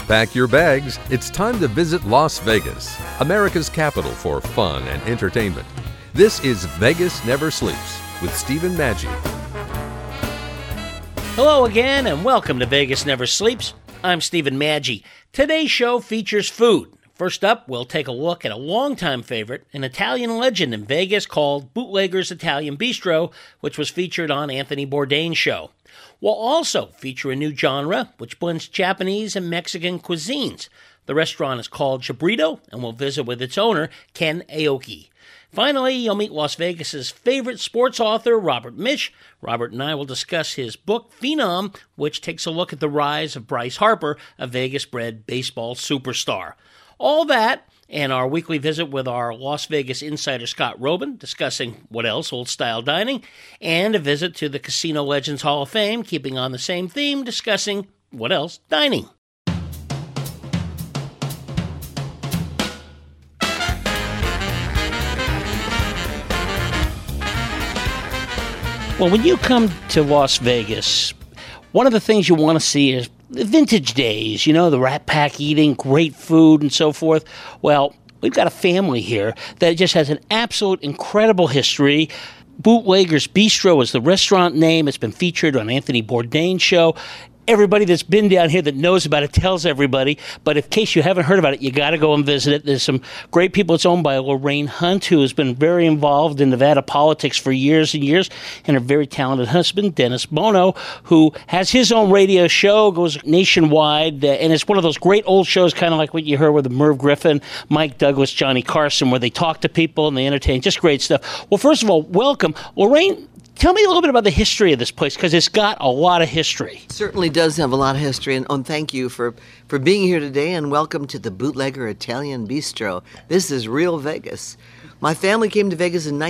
Pack your bags. It's time to visit Las Vegas, America's capital for fun and entertainment. This is Vegas Never Sleeps with Stephen Maggi. Hello again, and welcome to Vegas Never Sleeps. I'm Stephen Maggi. Today's show features food. First up, we'll take a look at a longtime favorite, an Italian legend in Vegas called Bootlegger's Italian Bistro, which was featured on Anthony Bourdain's show. We'll also feature a new genre, which blends Japanese and Mexican cuisines. The restaurant is called Chabrito, and we'll visit with its owner, Ken Aoki. Finally, you'll meet Las Vegas's favorite sports author, Robert Misch. Robert and I will discuss his book, Phenom, which takes a look at the rise of Bryce Harper, a Vegas-bred baseball superstar. All that and our weekly visit with our Las Vegas insider Scott Robin, discussing what else, old-style dining, and a visit to the Casino Legends Hall of Fame, keeping on the same theme, discussing what else, dining. Well, when you come to Las Vegas, one of the things you want to see is the vintage days, you know, the Rat Pack eating, great food, and so forth. Well, we've got a family here that just has an absolute incredible history. Bootlegger's Bistro is the restaurant name. It's been featured on Anthony Bourdain's show. Everybody that's been down here that knows about it tells everybody. But in case you haven't heard about it, you got to go and visit it. There's some great people. It's owned by Lorraine Hunt, who has been very involved in Nevada politics for years and years, and her very talented husband, Dennis Bono, who has his own radio show, goes nationwide, and it's one of those great old shows, kind of like what you heard with Merv Griffin, Mike Douglas, Johnny Carson, where they talk to people and they entertain. Just great stuff. Well, first of all, welcome. Lorraine, tell me a little bit about the history of this place, because it's got a lot of history. It certainly does have a lot of history, and thank you for being here today, and welcome to the Bootlegger Italian Bistro. This is real Vegas. My family came to Vegas in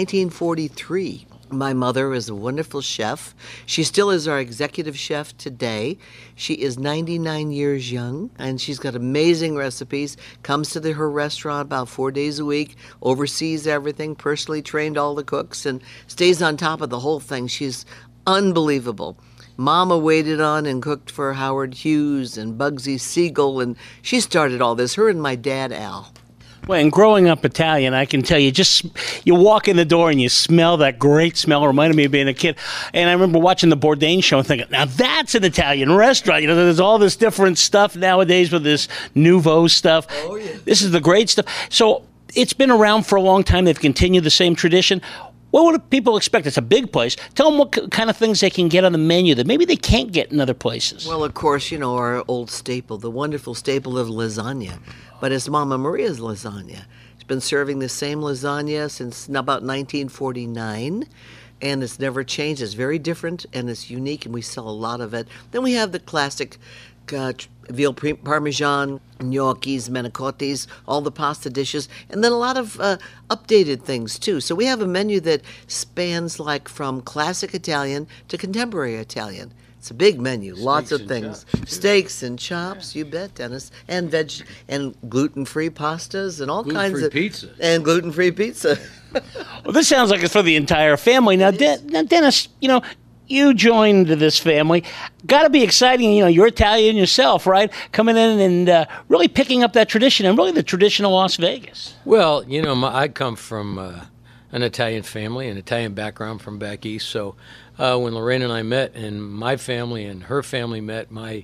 1943. My mother is a wonderful chef. She still is our executive chef today. She is 99 years young, and she's got amazing recipes. Comes to her restaurant about 4 days a week, oversees everything, personally trained all the cooks, and stays on top of the whole thing. She's unbelievable. Mama waited on and cooked for Howard Hughes and Bugsy Siegel, and she started all this, her and my dad, Al. Well, and growing up Italian, I can tell you, you walk in the door and you smell that great smell. It reminded me of being a kid. And I remember watching the Bourdain show and thinking, now that's an Italian restaurant. You know, there's all this different stuff nowadays with this nouveau stuff. Oh, yeah. This is the great stuff. So it's been around for a long time. They've continued the same tradition. What would people expect? It's a big place. Tell them what kind of things they can get on the menu that maybe they can't get in other places. Well, of course, you know, our old staple, the wonderful staple of lasagna. But it's Mama Maria's lasagna. She's been serving the same lasagna since about 1949, and it's never changed. It's very different, and it's unique, and we sell a lot of it. Then we have the classic veal parmesan, gnocchis, manicottis, all the pasta dishes, and then a lot of updated things, too. So we have a menu that spans like from classic Italian to contemporary Italian. It's a big menu, lots of things. Steaks and chops, you bet, Dennis. And and gluten-free pastas and all kinds of... Pizza. And gluten-free pizza. Well, this sounds like it's for the entire family. Now, Dennis, you know, you joined this family. Got to be exciting. You know, you're Italian yourself, right? Coming in and really picking up that tradition, and really the tradition of Las Vegas. Well, you know, I come from an Italian family, an Italian background from back east. So when Lorraine and I met, and my family and her family met, my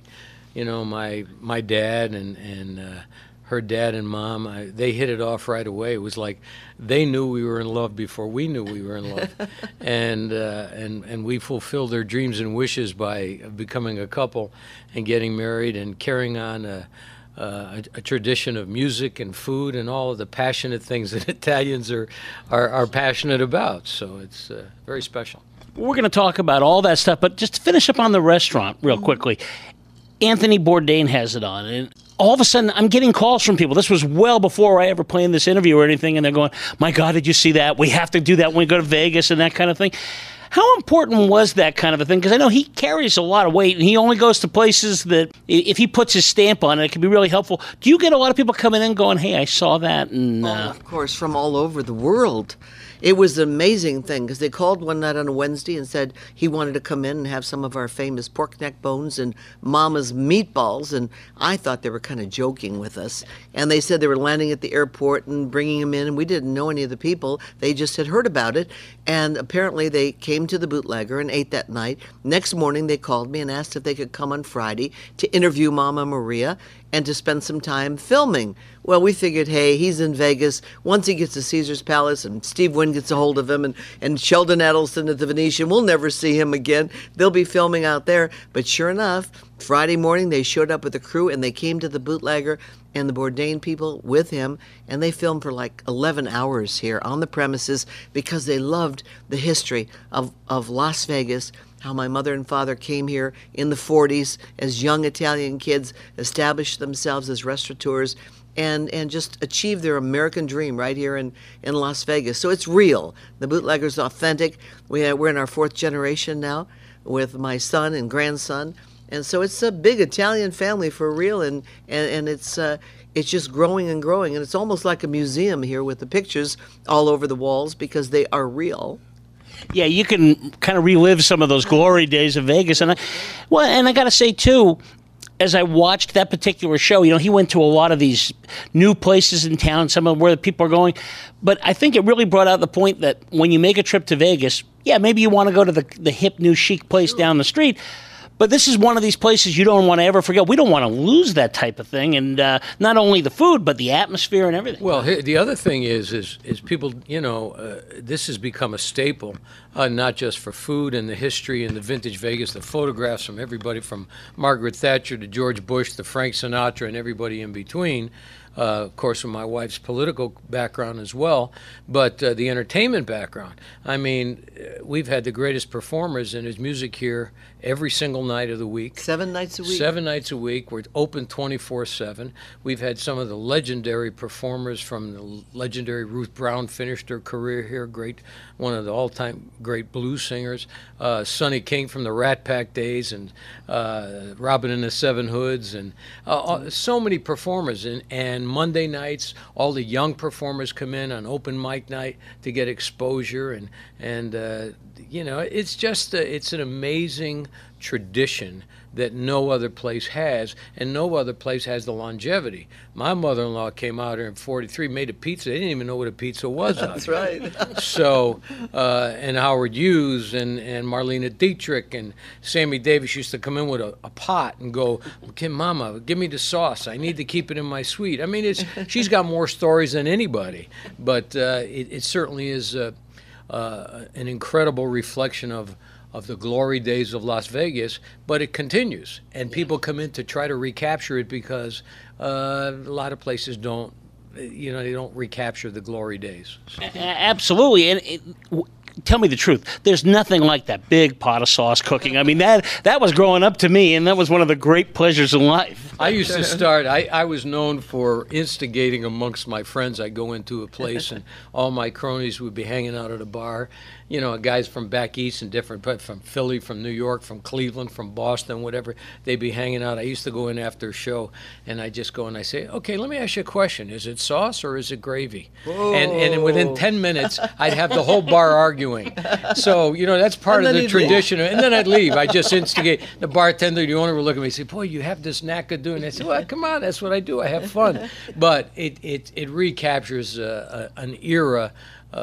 dad and her dad and mom, they hit it off right away. It was like they knew we were in love before we knew we were in love, and we fulfilled their dreams and wishes by becoming a couple and getting married and carrying on a tradition of music and food and all of the passionate things that Italians are passionate about. So it's very special. We're going to talk about all that stuff, but just to finish up on the restaurant real quickly. Anthony Bourdain has it on, and all of a sudden I'm getting calls from people. This was well before I ever planned this interview or anything, and they're going, my God, did you see that? We have to do that when we go to Vegas and that kind of thing. How important was that kind of a thing? Because I know he carries a lot of weight, and he only goes to places that if he puts his stamp on it, it can be really helpful. Do you get a lot of people coming in going, hey, I saw that? And of course, from all over the world. It was an amazing thing because they called one night on a Wednesday and said he wanted to come in and have some of our famous pork neck bones and Mama's meatballs. And I thought they were kind of joking with us. And they said they were landing at the airport and bringing him in, and we didn't know any of the people. They just had heard about it. And apparently they came to the Bootlegger and ate that night. Next morning they called me and asked if they could come on Friday to interview Mama Maria and to spend some time filming. Well, we figured, hey, he's in Vegas. Once he gets to Caesar's Palace and Steve Wynn gets a hold of him and Sheldon Adelson at the Venetian, we'll never see him again. They'll be filming out there. But sure enough, Friday morning they showed up with a crew and they came to the Bootlegger and the Bourdain people with him, and they filmed for like 11 hours here on the premises because they loved the history of Las Vegas, how my mother and father came here in the 40s as young Italian kids, established themselves as restaurateurs, and just achieved their American dream right here in Las Vegas. So it's real. The Bootlegger's authentic. We're in our 4th generation now with my son and grandson. And so it's a big Italian family for real, and it's just growing and growing. And it's almost like a museum here with the pictures all over the walls because they are real. Yeah, you can kind of relive some of those glory days of Vegas. And I got to say, too, as I watched that particular show, he went to a lot of these new places in town, some of where the people are going. But I think it really brought out the point that when you make a trip to Vegas, yeah, maybe you want to go to the hip, new, chic place down the street. But this is one of these places you don't want to ever forget. We don't want to lose that type of thing, and not only the food, but the atmosphere and everything. Well, the other thing is people, this has become a staple, not just for food and the history and the vintage Vegas, the photographs from everybody from Margaret Thatcher to George Bush to Frank Sinatra and everybody in between. Of course, with my wife's political background as well, but the entertainment background. I mean, we've had the greatest performers in his music here every single night of the week. 7 nights a week? 7 nights a week. We're open 24/7. We've had some of the legendary performers from the legendary Ruth Brown finished her career here, one of the all-time great blues singers. Sonny King from the Rat Pack days, and Robin and the Seven Hoods, and so many performers. And Monday nights, all the young performers come in on open mic night to get exposure, and it's just it's an amazing tradition that no other place has, and no other place has the longevity. My mother-in-law came out here in 43, made a pizza. They didn't even know what a pizza was. That's right. So, and Howard Hughes and Marlena Dietrich and Sammy Davis used to come in with a pot and go, Mama, give me the sauce. I need to keep it in my suite. I mean, she's got more stories than anybody, but it certainly is an incredible reflection of the glory days of Las Vegas, but it continues, and people come in to try to recapture it because a lot of places don't, they don't recapture the glory days. So. Absolutely, and tell me the truth. There's nothing like that big pot of sauce cooking. I mean, that was growing up to me, and that was one of the great pleasures in life. I used to start, I was known for instigating amongst my friends. I'd go into a place, and all my cronies would be hanging out at a bar. Guys from back east and different, but from Philly, from New York, from Cleveland, from Boston, whatever, they'd be hanging out. I used to go in after a show, and I just go and I say, okay, let me ask you a question. Is it sauce or is it gravy? And within 10 minutes, I'd have the whole bar arguing. So, that's part of the tradition. And then I'd leave. I just instigate. The bartender, the owner would look at me and say, boy, you have this knack of doing it. I say, well, come on, that's what I do. I have fun. But it recaptures an era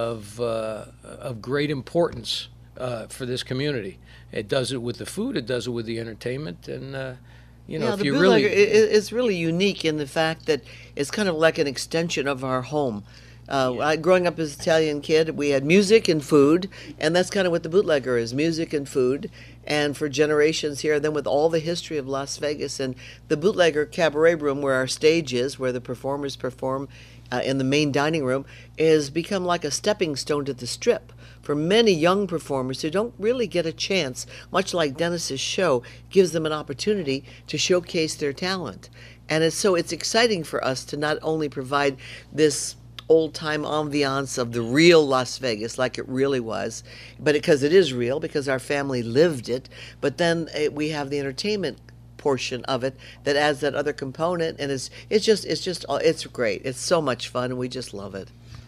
of great importance for this community. It does it with the food, it does it with the entertainment, and if you really, it's really unique in the fact that it's kind of like an extension of our home. Growing up as an Italian kid, we had music and food, and that's kind of what the Bootlegger is, music and food. And for generations here, then with all the history of Las Vegas and the Bootlegger Cabaret Room, where our stage is, where the performers perform in the main dining room, is become like a stepping stone to the Strip for many young performers who don't really get a chance, much like Dennis's show gives them an opportunity to showcase their talent. And it's exciting for us to not only provide this old-time ambiance of the real Las Vegas, like it really was, but because it is real, because our family lived it, but then we have the entertainment portion of it that adds that other component, and it's great. It's so much fun, and we just love it.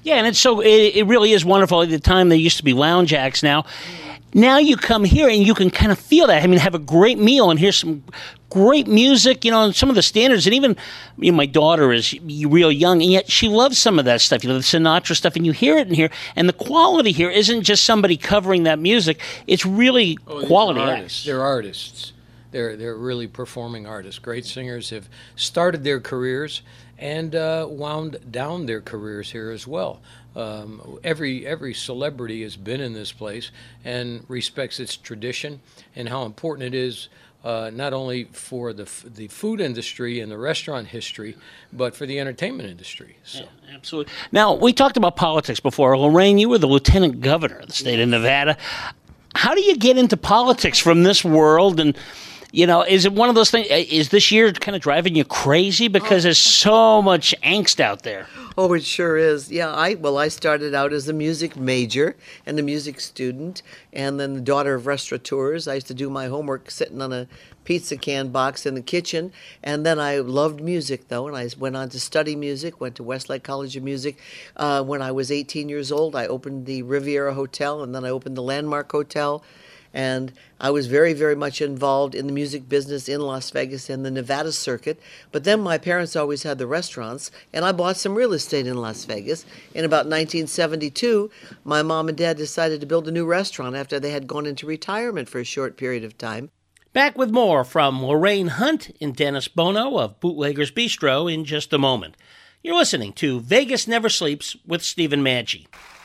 Yeah, and it really is wonderful. At the time, there used to be lounge acts. Now you come here and you can kind of feel that. I mean, have a great meal and hear some great music, and some of the standards. And even, my daughter is real young, and yet she loves some of that stuff, the Sinatra stuff, and you hear it in here. And the quality here isn't just somebody covering that music. It's really quality acts. They're artists. They're really performing artists. Great singers have started their careers and wound down their careers here as well. Every celebrity has been in this place and respects its tradition and how important it is, not only for the food industry and the restaurant history, but for the entertainment industry. So. Yeah, absolutely. Now, we talked about politics before. Lorraine, you were the lieutenant governor of the state of Nevada. How do you get into politics from this world? And is it one of those things? Is this year kind of driving you crazy because there's so much angst out there? Oh, it sure is. Yeah, I started out as a music major and a music student, and then the daughter of restaurateurs. I used to do my homework sitting on a pizza can box in the kitchen, and then I loved music, though, and I went on to study music, went to Westlake College of Music. When I was 18 years old, I opened the Riviera Hotel, and then I opened the Landmark Hotel. And I was very, very much involved in the music business in Las Vegas and the Nevada circuit. But then my parents always had the restaurants, and I bought some real estate in Las Vegas. In about 1972, my mom and dad decided to build a new restaurant after they had gone into retirement for a short period of time. Back with more from Lorraine Hunt and Dennis Bono of Bootleggers Bistro in just a moment. You're listening to Vegas Never Sleeps with Stephen Maggi.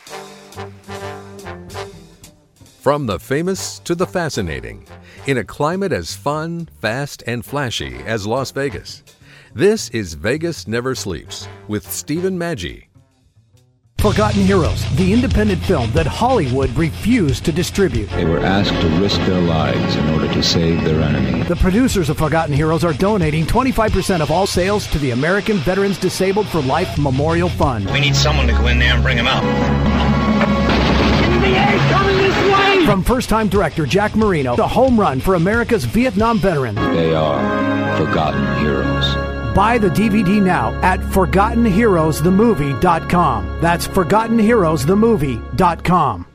From the famous to the fascinating, in a climate as fun, fast, and flashy as Las Vegas. This is Vegas Never Sleeps with Stephen Maggi. Forgotten Heroes, the independent film that Hollywood refused to distribute. They were asked to risk their lives in order to save their enemy. The producers of Forgotten Heroes are donating 25% of all sales to the American Veterans Disabled for Life Memorial Fund. We need someone to go in there and bring him out. Coming this way! From first-time director Jack Marino, the home run for America's Vietnam veterans. They are Forgotten Heroes. Buy the DVD now at ForgottenHeroesTheMovie.com. That's ForgottenHeroesTheMovie.com.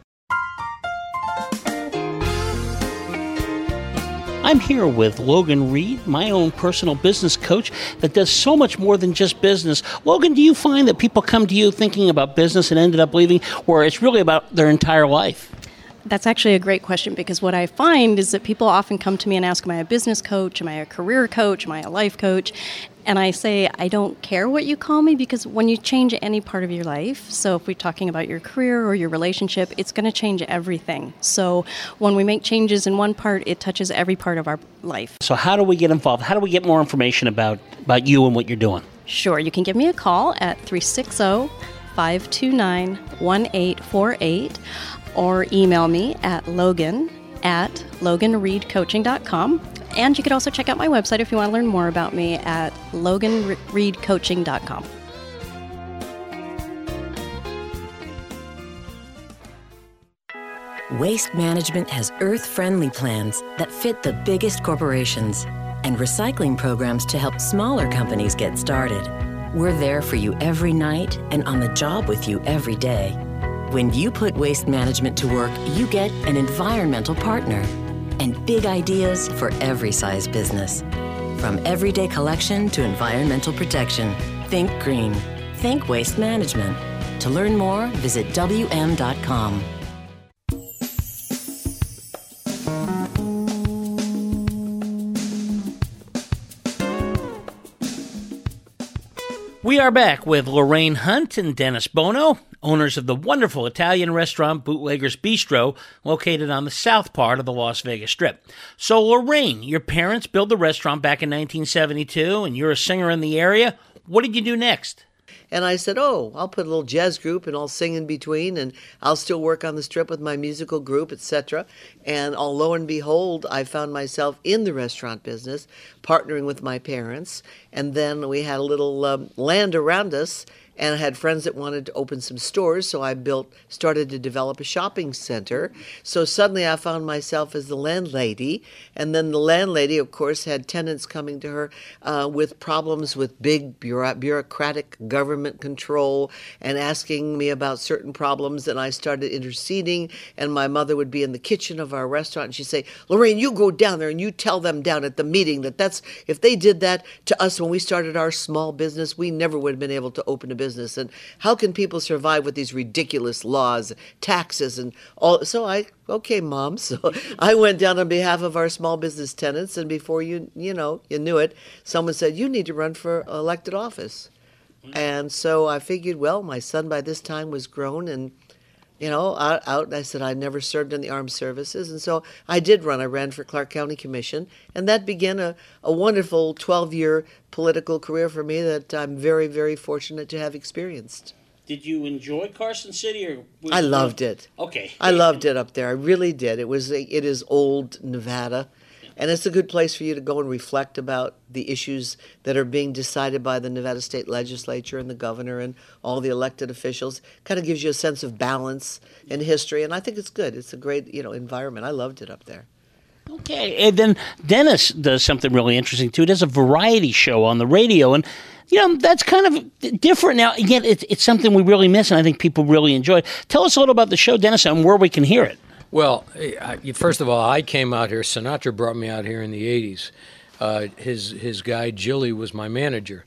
I'm here with Logan Reed, my own personal business coach that does so much more than just business. Logan, do you find that people come to you thinking about business and ended up leaving, or it's really about their entire life? That's actually a great question, because what I find is that people often come to me and ask, am I a business coach? Am I a career coach? Am I a life coach? And I say, I don't care what you call me, because when you change any part of your life, so if we're talking about your career or your relationship, it's going to change everything. So when we make changes in one part, it touches every part of our life. So how do we get involved? How do we get more information about you and what you're doing? Sure. You can give me a call at 360-529-1848 or email me at logan@loganreedcoaching.com. And you could also check out my website if you want to learn more about me at loganreedcoaching.com. Waste Management has earth-friendly plans that fit the biggest corporations and recycling programs to help smaller companies get started. We're there for you every night and on the job with you every day. When you put Waste Management to work, you get an environmental partner and big ideas for every size business. From everyday collection to environmental protection, think green. Think Waste Management. To learn more, visit WM.com. We are back with Lorraine Hunt and Dennis Bono, owners of the wonderful Italian restaurant Bootleggers Bistro, located on the south part of the Las Vegas Strip. So, Lorraine, your parents built the restaurant back in 1972, and you're a singer in the area. What did you do next? And I said, I'll put a little jazz group and I'll sing in between, and I'll still work on the Strip with my musical group, etc. And lo and behold, I found myself in the restaurant business, partnering with my parents. And then we had a little land around us, and I had friends that wanted to open some stores, so I started to develop a shopping center. So suddenly I found myself as the landlady, and then the landlady, of course, had tenants coming to her with problems with big bureaucratic government control and asking me about certain problems, and I started interceding, and my mother would be in the kitchen of our restaurant, and she'd say, Lorraine, you go down there and you tell them down at the meeting that's if they did that to us when we started our small business, we never would have been able to open a business. And how can people survive with these ridiculous laws, taxes, and all? So okay, Mom. So I went down on behalf of our small business tenants, and before you knew it, someone said, you need to run for elected office. And so I figured, well, my son by this time was grown and, out. I said I never served in the armed services. And so I did run. I ran for Clark County Commission. And that began a wonderful 12-year political career for me that I'm very, very fortunate to have experienced. Did you enjoy Carson City? Or I loved it. Okay. I loved it up there. I really did. It is old Nevada. And it's a good place for you to go and reflect about the issues that are being decided by the Nevada State Legislature and the governor and all the elected officials. Kind of gives you a sense of balance in history, and I think it's good. It's a great, environment. I loved it up there. Okay, and then Dennis does something really interesting too. He does a variety show on the radio, and that's kind of different now. Yet it's something we really miss, and I think people really enjoy. Tell us a little about the show, Dennis, and where we can hear it. Well, first of all, I came out here. Sinatra brought me out here in the 80s. His guy, Jilly, was my manager.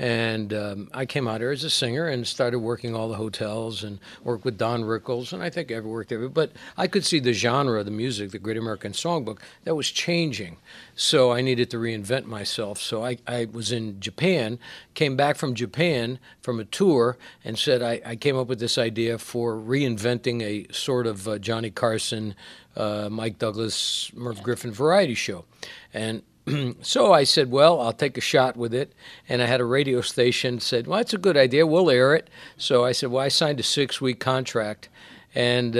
And I came out here as a singer and started working all the hotels and worked with Don Rickles, and I think I worked everywhere. But I could see the genre of the music, the Great American Songbook, that was changing. So I needed to reinvent myself. So I was in Japan, came back from Japan from a tour, and said I came up with this idea for reinventing a sort of Johnny Carson, Mike Douglas, Merv Griffin variety show. And so I said, well, I'll take a shot with it. And I had a radio station said, well, that's a good idea. We'll air it. So I said, well, I signed a 6-week contract. And,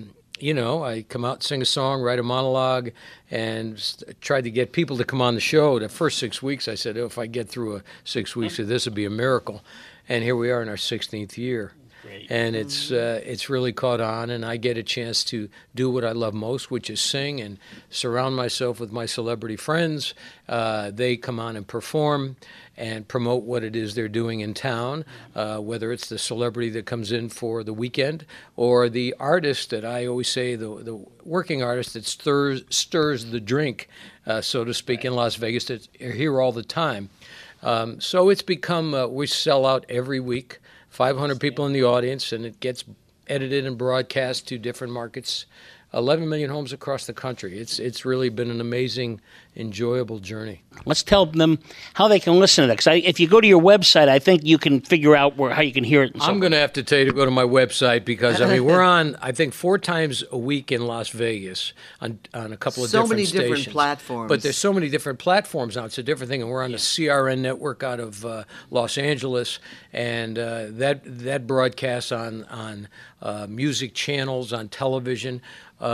I come out, sing a song, write a monologue, and tried to get people to come on the show. The first 6 weeks, I said, if I get through 6 weeks of this, would be a miracle. And here we are in our 16th year. And it's really caught on, and I get a chance to do what I love most, which is sing and surround myself with my celebrity friends. They come on and perform and promote what it is they're doing in town, whether it's the celebrity that comes in for the weekend or the artist that I always say, the working artist that stirs the drink, so to speak, in Las Vegas, that are here all the time. So it's become, we sell out every week. 500 people in the audience, and it gets edited and broadcast to different markets, 11 million homes across the country. It's really been an amazing, enjoyable journey. Let's tell them how they can listen to that. Because if you go to your website, I think you can figure out how you can hear it. I'm going to have to tell you to go to my website because, we're on, I think, 4 times a week in Las Vegas on a couple of different stations. So many different platforms. But there's so many different platforms now. It's a different thing. And we're on the CRN network out of Los Angeles. And that broadcasts on music channels, on television.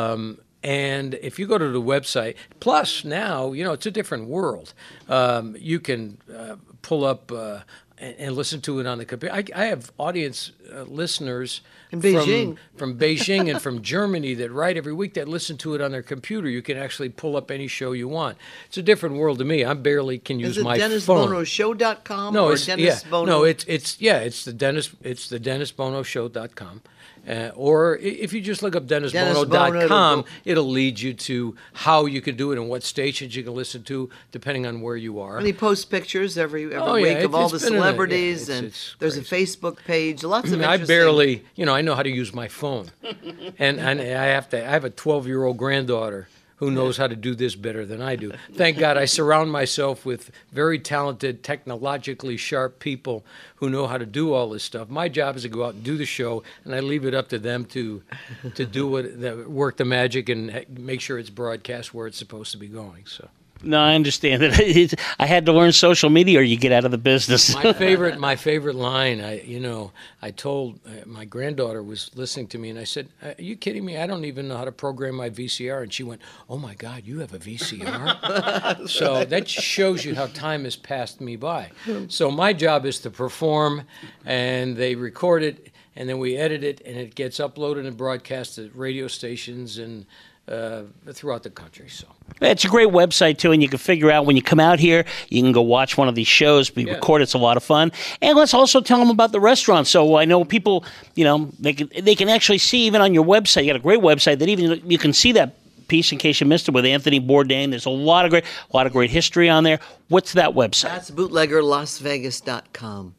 And if you go to the website, plus now, it's a different world. You can pull up and listen to it on the computer. I have audience listeners in Beijing. From Beijing and from Germany that write every week that listen to it on their computer. You can actually pull up any show you want. It's a different world to me. I barely can use my phone. Is it DennisBonoShow.com? No, it's Dennis Bono? No, it's the DennisBonoShow.com. Or if you just look up DennisBono.com, it'll lead you to how you can do it and what stations you can listen to, depending on where you are. And he posts pictures every week of all the celebrities, and there's a Facebook page. Lots of interesting. I barely, I know how to use my phone, and I have a 12-year-old granddaughter who knows how to do this better than I do. Thank God I surround myself with very talented, technologically sharp people who know how to do all this stuff. My job is to go out and do the show, and I leave it up to them to do work the magic and make sure it's broadcast where it's supposed to be going. So. No, I understand it. I had to learn social media, or you get out of the business. My favorite line. I told my granddaughter was listening to me, and I said, "Are you kidding me? I don't even know how to program my VCR." And she went, "Oh my God, you have a VCR?" So that shows you how time has passed me by. So my job is to perform, and they record it, and then we edit it, and it gets uploaded and broadcast at radio stations and throughout the country. So it's a great website too, and you can figure out when you come out here, you can go watch one of these shows. We record; it's a lot of fun. And let's also tell them about the restaurant. So I know people, they can actually see even on your website. You got a great website that even you can see that piece in case you missed it with Anthony Bourdain. There's a lot of great history on there. What's that website? That's bootleggerlasvegas.com.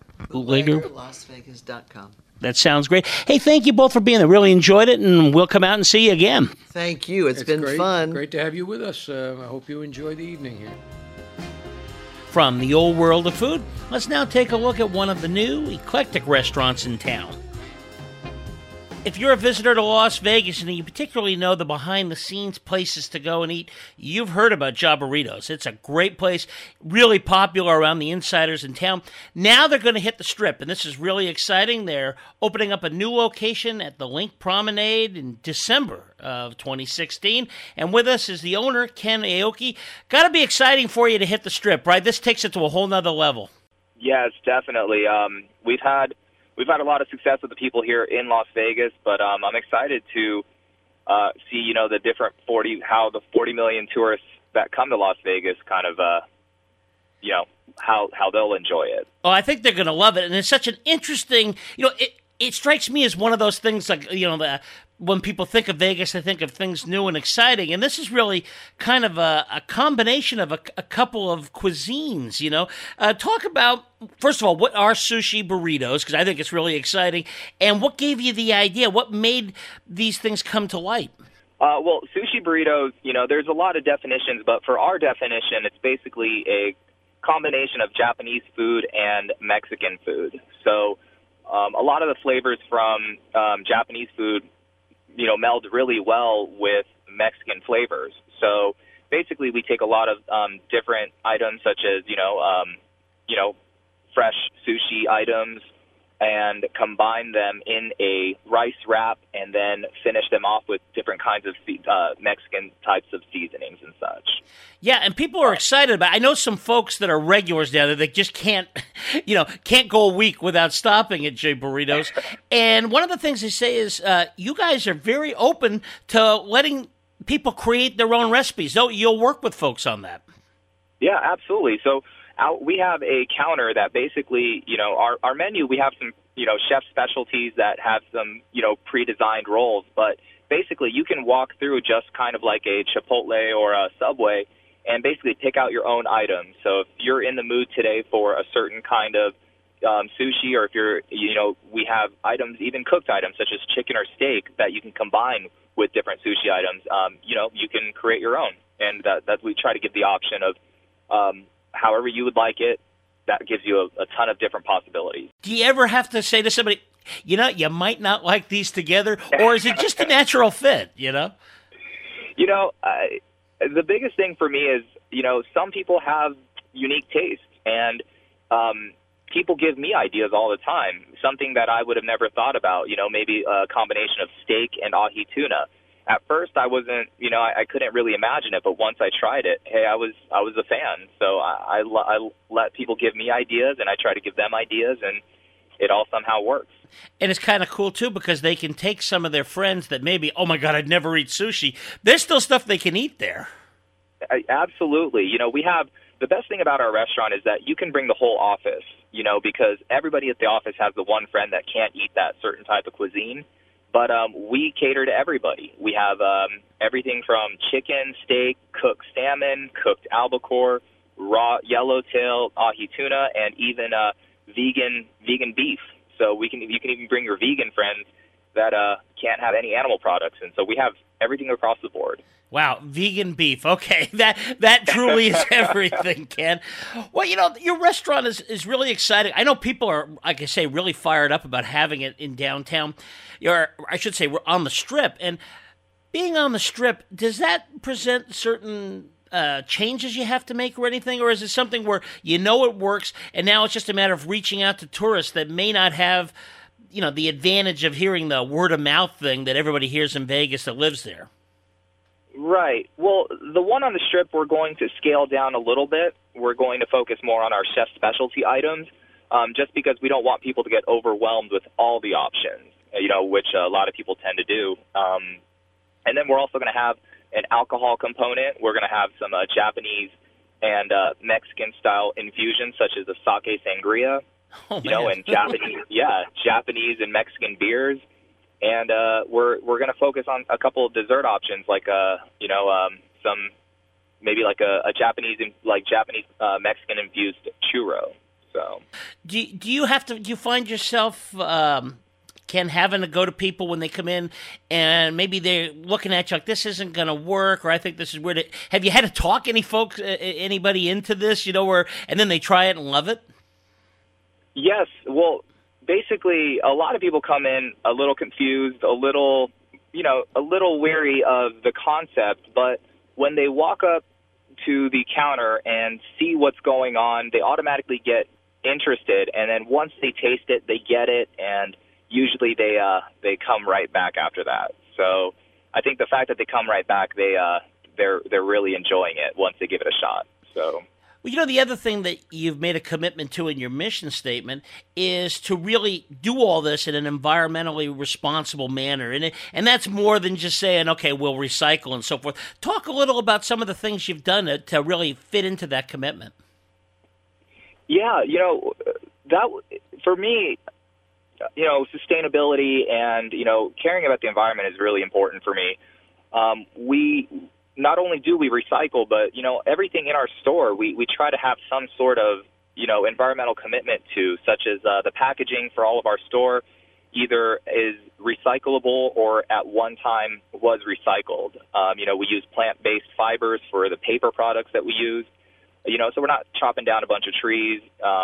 Bootleggerlasvegas.com. That sounds great. Hey, thank you both for being there. Really enjoyed it, and we'll come out and see you again. Thank you. It's been great, fun. Great to have you with us. I hope you enjoy the evening here. From the old world of food, let's now take a look at one of the new eclectic restaurants in town. If you're a visitor to Las Vegas and you particularly know the behind-the-scenes places to go and eat, you've heard about Jabaritos. It's a great place, really popular around the insiders in town. Now they're going to hit the Strip, and this is really exciting. They're opening up a new location at the Link Promenade in December of 2016. And with us is the owner, Ken Aoki. Got to be exciting for you to hit the Strip, right? This takes it to a whole nother level. Yes, definitely. We've had a lot of success with the people here in Las Vegas, but I'm excited to see, the different 40 million tourists that come to Las Vegas kind of, how they'll enjoy it. Oh, I think they're going to love it. And it's such an interesting, it strikes me as one of those things like, when people think of Vegas, they think of things new and exciting. And this is really kind of a combination of a couple of cuisines, Talk about, first of all, what are sushi burritos? Because I think it's really exciting. And what gave you the idea? What made these things come to light? Well, sushi burritos, there's a lot of definitions, but for our definition, it's basically a combination of Japanese food and Mexican food. So a lot of the flavors from Japanese food meld really well with Mexican flavors. So basically we take a lot of different items such as, fresh sushi items and combine them in a rice wrap and then finish them off with different kinds of Mexican types of seasonings and such. Yeah, and people are excited about it. I know some folks that are regulars down there that just can't go a week without stopping at J Burritos. And one of the things they say is you guys are very open to letting people create their own recipes. You'll work with folks on that. Yeah, absolutely. So we have a counter that basically, our menu, we have some, chef specialties that have some, pre-designed rolls. But basically you can walk through just kind of like a Chipotle or a Subway and basically pick out your own items. So if you're in the mood today for a certain kind of sushi, or if you're, we have items, even cooked items such as chicken or steak that you can combine with different sushi items. You can create your own. And that we try to give the option of however you would like it. That gives you a ton of different possibilities. Do you ever have to say to somebody, you might not like these together, or is it just a natural fit, The biggest thing for me is, some people have unique tastes, and people give me ideas all the time, something that I would have never thought about, maybe a combination of steak and ahi tuna. At first, I wasn't, I couldn't really imagine it, but once I tried it, hey, I was a fan. So I let people give me ideas, and I try to give them ideas, and it all somehow works. And it's kind of cool, too, because they can take some of their friends that maybe, oh, my God, I'd never eat sushi. There's still stuff they can eat there. Absolutely. We have the best thing about our restaurant is that you can bring the whole office, because everybody at the office has the one friend that can't eat that certain type of cuisine. But we cater to everybody. We have everything from chicken, steak, cooked salmon, cooked albacore, raw yellowtail, ahi tuna, and even vegan beef. So you can even bring your vegan friends that can't have any animal products. And so we have everything across the board. Wow, vegan beef. Okay, that truly is everything, Ken. Well, your restaurant is really exciting. I know people are, like I say, really fired up about having it in downtown. I should say we're on the Strip. And being on the Strip, does that present certain changes you have to make or anything? Or is it something where you know it works and now it's just a matter of reaching out to tourists that may not have, the advantage of hearing the word of mouth thing that everybody hears in Vegas that lives there? Right. Well, the one on the Strip, we're going to scale down a little bit. We're going to focus more on our chef specialty items, just because we don't want people to get overwhelmed with all the options, which a lot of people tend to do. And then we're also going to have an alcohol component. We're going to have some Japanese and Mexican-style infusions, such as the sake sangria, and Japanese and Mexican beers. And we're going to focus on a couple of dessert options, like some maybe like a Japanese Mexican infused churro. So, do you find yourself having to go to people when they come in and maybe they're looking at you like this isn't going to work, or I think this is weird? Have you had to talk anybody into this, and then they try it and love it? Yes. Well, basically, a lot of people come in a little confused, a little wary of the concept, but when they walk up to the counter and see what's going on, they automatically get interested, and then once they taste it, they get it, and usually they come right back after that. So I think the fact that they come right back, they're really enjoying it once they give it a shot. So. Well, the other thing that you've made a commitment to in your mission statement is to really do all this in an environmentally responsible manner. And that's more than just saying, okay, we'll recycle and so forth. Talk a little about some of the things you've done to really fit into that commitment. Yeah, that for me, sustainability and, caring about the environment is really important for me. We not only do we recycle, but, everything in our store, we try to have some sort of, environmental commitment to, such as the packaging for all of our store either is recyclable or at one time was recycled. We use plant-based fibers for the paper products that we use, so we're not chopping down a bunch of trees.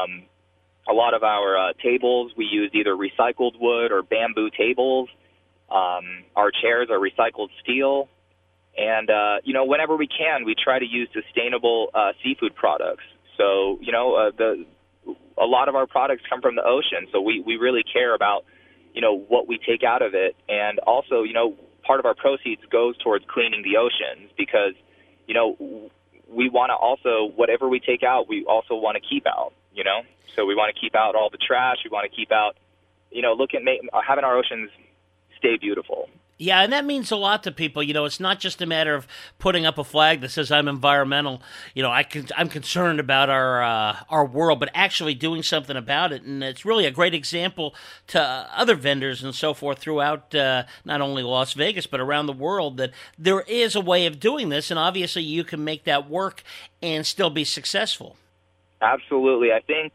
A lot of our tables, we use either recycled wood or bamboo tables. Our chairs are recycled steel. And, whenever we can, we try to use sustainable seafood products. So, a lot of our products come from the ocean, so we really care about, what we take out of it. And also, part of our proceeds goes towards cleaning the oceans because, we want to also, whatever we take out, we also want to keep out, So we want to keep out all the trash. We want to keep out, having our oceans stay beautiful. Yeah, and that means a lot to people. It's not just a matter of putting up a flag that says I'm environmental. I'm concerned about our world, but actually doing something about it. And it's really a great example to other vendors and so forth throughout not only Las Vegas, but around the world that there is a way of doing this. And obviously you can make that work and still be successful. Absolutely. I think,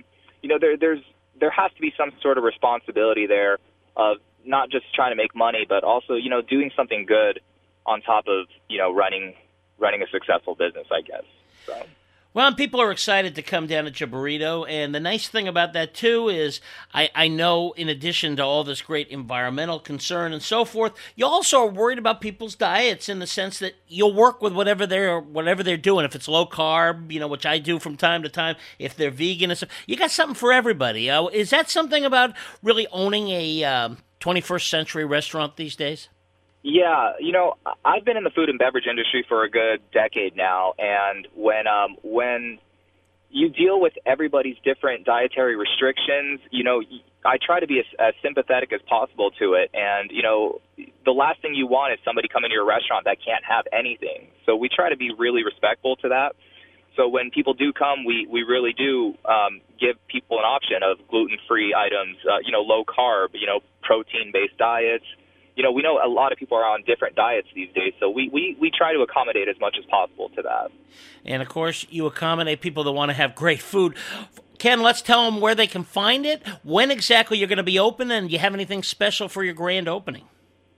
there has to be some sort of responsibility there of not just trying to make money, but also, doing something good on top of, running a successful business, I guess. So. Well, and people are excited to come down to Jaburrito, and the nice thing about that, too, is I know in addition to all this great environmental concern and so forth, you also are worried about people's diets in the sense that you'll work with whatever they're doing. If it's low carb, which I do from time to time, if they're vegan and stuff, you got something for everybody. Is that something about really owning a 21st century restaurant these days? Yeah, I've been in the food and beverage industry for a good decade now, and when you deal with everybody's different dietary restrictions, I try to be as sympathetic as possible to it, and, the last thing you want is somebody coming to your restaurant that can't have anything. So we try to be really respectful to that. So when people do come, we really do give people an option of gluten-free items, low carb, protein-based diets. We know a lot of people are on different diets these days, so we try to accommodate as much as possible to that. And, of course, you accommodate people that want to have great food. Ken, let's tell them where they can find it, when exactly you're going to be open, and do you have anything special for your grand opening?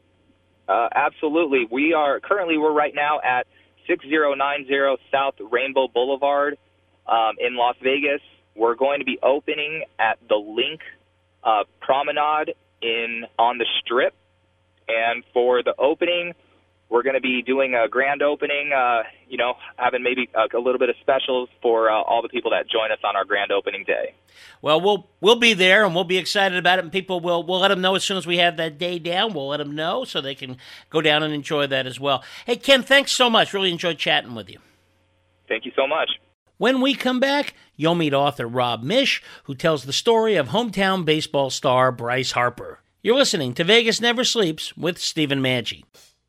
Absolutely. We're right now at 6090 South Rainbow Boulevard in Las Vegas. We're going to be opening at the Link Promenade on the Strip. And for the opening, we're going to be doing a grand opening, having maybe a little bit of specials for all the people that join us on our grand opening day. Well, we'll be there, and we'll be excited about it, and people we'll let them know as soon as we have that day down. We'll let them know so they can go down and enjoy that as well. Hey, Ken, thanks so much. Really enjoyed chatting with you. Thank you so much. When we come back, you'll meet author Rob Misch, who tells the story of hometown baseball star Bryce Harper. You're listening to Vegas Never Sleeps with Stephen Maggi.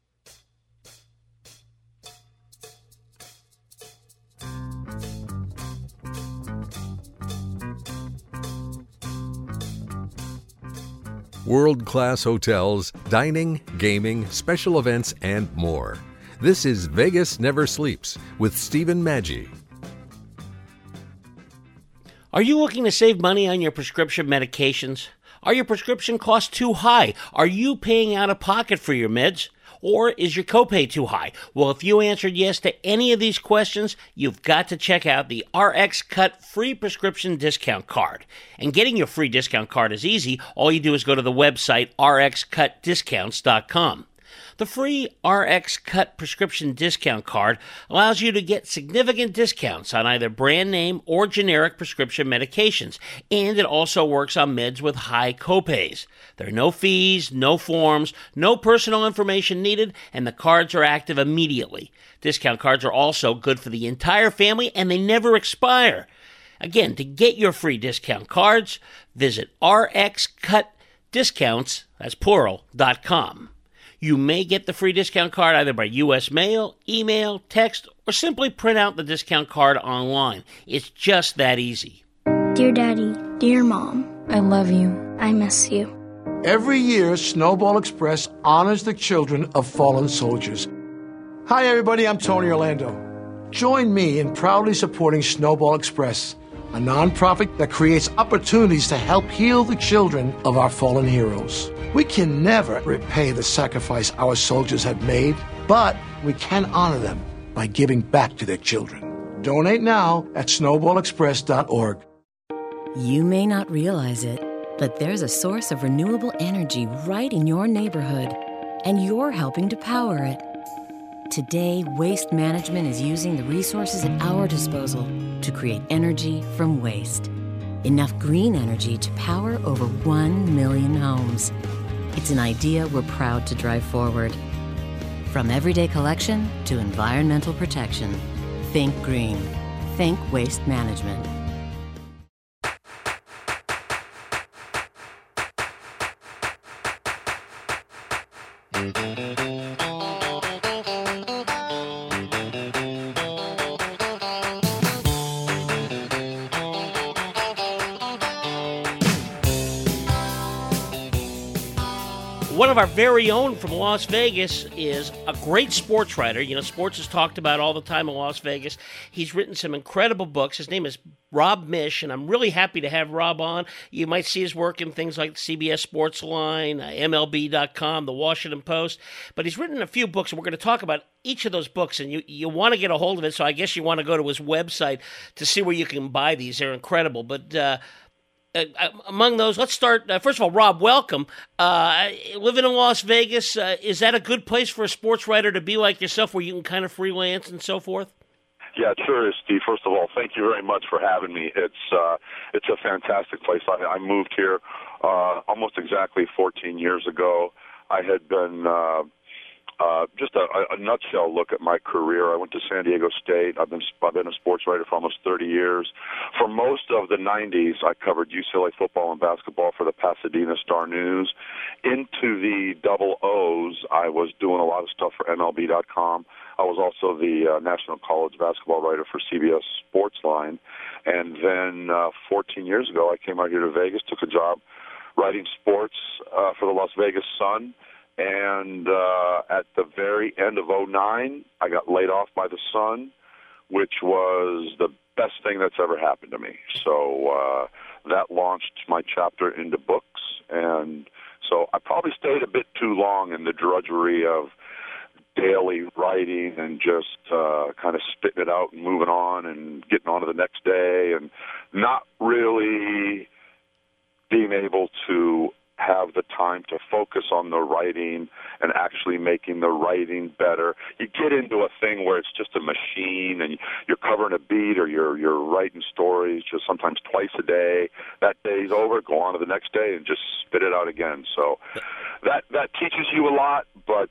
World-class hotels, dining, gaming, special events, and more. This is Vegas Never Sleeps with Stephen Maggi. Are you looking to save money on your prescription medications? Are your prescription costs too high? Are you paying out of pocket for your meds? Or is your copay too high? Well, if you answered yes to any of these questions, you've got to check out the RX Cut free prescription discount card. And getting your free discount card is easy. All you do is go to the website rxcutdiscounts.com. The free RX Cut prescription discount card allows you to get significant discounts on either brand name or generic prescription medications, and it also works on meds with high copays. There are no fees, no forms, no personal information needed, and the cards are active immediately. Discount cards are also good for the entire family, and they never expire. Again, to get your free discount cards, visit rxcutdiscounts, that's plural.com. You may get the free discount card either by U.S. mail, email, text, or simply print out the discount card online. It's just that easy. Dear Daddy, dear Mom, I love you. I miss you. Every year, Snowball Express honors the children of fallen soldiers. Hi, everybody. I'm Tony Orlando. Join me in proudly supporting Snowball Express, a nonprofit that creates opportunities to help heal the children of our fallen heroes. We can never repay the sacrifice our soldiers have made, but we can honor them by giving back to their children. Donate now at snowballexpress.org. You may not realize it, but there's a source of renewable energy right in your neighborhood, and you're helping to power it. Today, Waste Management is using the resources at our disposal to create energy from waste. Enough green energy to power over 1 million homes. It's an idea we're proud to drive forward. From everyday collection to environmental protection, think green. Think Waste Management. One of our very own from Las Vegas is a great sports writer. You know, sports is talked about all the time in Las Vegas. He's written some incredible books. His name is Rob Misch, and I'm really happy to have Rob on. You might see his work in things like CBS Sportsline, MLB.com, The Washington Post. But he's written a few books, and we're going to talk about each of those books. And you want to get a hold of it, so I guess you want to go to his website to see where you can buy these. They're incredible. But among those, let's start. First of all, Rob, welcome. Living in Las Vegas, is that a good place for a sports writer to be like yourself, where you can kind of freelance and so forth? Yeah, it sure is, Steve. First of all, thank you very much for having me. It's a fantastic place. I moved here almost exactly 14 years ago. I had been just a nutshell look at my career. I went to San Diego State. I've been a sports writer for almost 30 years. For most of the 90s, I covered UCLA football and basketball for the Pasadena Star-News. Into the double O's, I was doing a lot of stuff for MLB.com. I was also the National College basketball writer for CBS Sportsline. And then 14 years ago, I came out here to Vegas, took a job writing sports for the Las Vegas Sun. And at the very end of 2009, I got laid off by the Sun, which was the best thing that's ever happened to me. So that launched my chapter into books. And so I probably stayed a bit too long in the drudgery of daily writing and just kind of spitting it out and moving on and getting on to the next day and not really being able to have the time to focus on the writing and actually making the writing better. You get into a thing where it's just a machine and you're covering a beat, or you're writing stories just sometimes twice a day. That day's over, go on to the next day and just spit it out again. So that teaches you a lot, but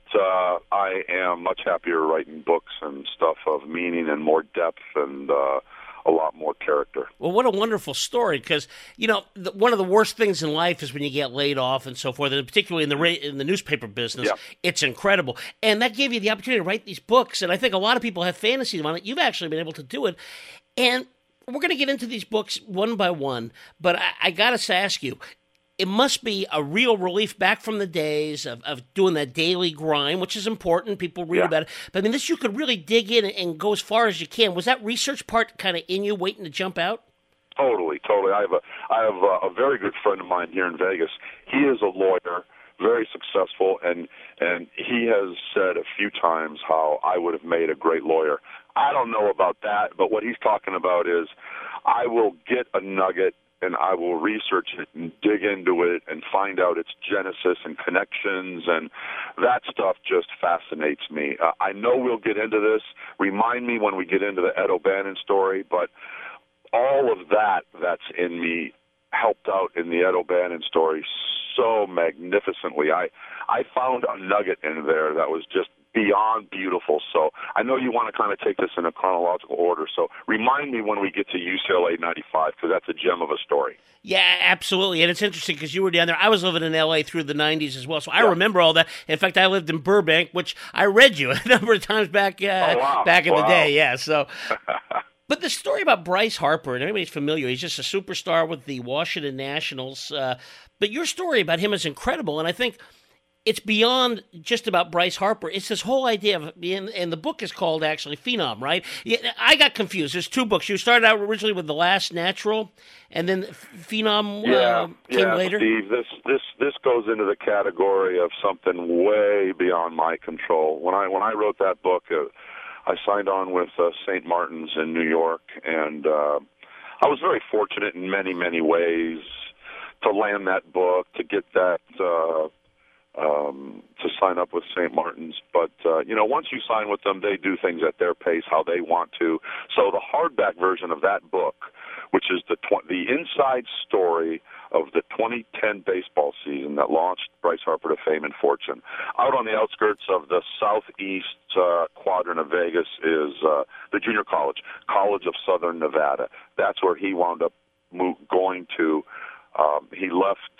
I am much happier writing books and stuff of meaning and more depth and a lot more character. Well, what a wonderful story, because, one of the worst things in life is when you get laid off and so forth, and particularly in the newspaper business. Yeah. It's incredible. And that gave you the opportunity to write these books, and I think a lot of people have fantasies on it. You've actually been able to do it. And we're going to get into these books one by one, but I got to ask you, it must be a real relief back from the days of doing that daily grind, which is important. People read about it. But, this you could really dig in and go as far as you can. Was that research part kind of in you, waiting to jump out? Totally. I have a very good friend of mine here in Vegas. He is a lawyer, very successful, and he has said a few times how I would have made a great lawyer. I don't know about that, but what he's talking about is I will get a nugget and I will research it and dig into it and find out its genesis and connections, and that stuff just fascinates me. I know we'll get into this. Remind me when we get into the Ed O'Bannon story, but all of that's in me helped out in the Ed O'Bannon story so magnificently. I found a nugget in there that was just beyond beautiful. So I know you want to kind of take this in a chronological order. So remind me when we get to UCLA 95, because that's a gem of a story. Yeah, absolutely. And it's interesting because you were down there. I was living in L.A. through the 90s as well, so I remember all that. In fact, I lived in Burbank, which I read you a number of times back back in the day. Yeah, so... But the story about Bryce Harper, and everybody's familiar, he's just a superstar with the Washington Nationals. But your story about him is incredible, and I think it's beyond just about Bryce Harper. It's this whole idea of, and the book is called actually Phenom, right? I got confused. There's two books. You started out originally with The Last Natural, and then Phenom came later. Steve, this goes into the category of something way beyond my control. When I wrote that book, I signed on with St. Martin's in New York, and I was very fortunate in many, many ways to land that book, to get that, to sign up with St. Martin's. But, once you sign with them, they do things at their pace, how they want to. So the hardback version of that book, which is the inside story of the 2010 baseball season that launched Bryce Harper to fame and fortune. Out on the outskirts of the southeast quadrant of Vegas is the junior college, College of Southern Nevada. That's where he wound up going to. He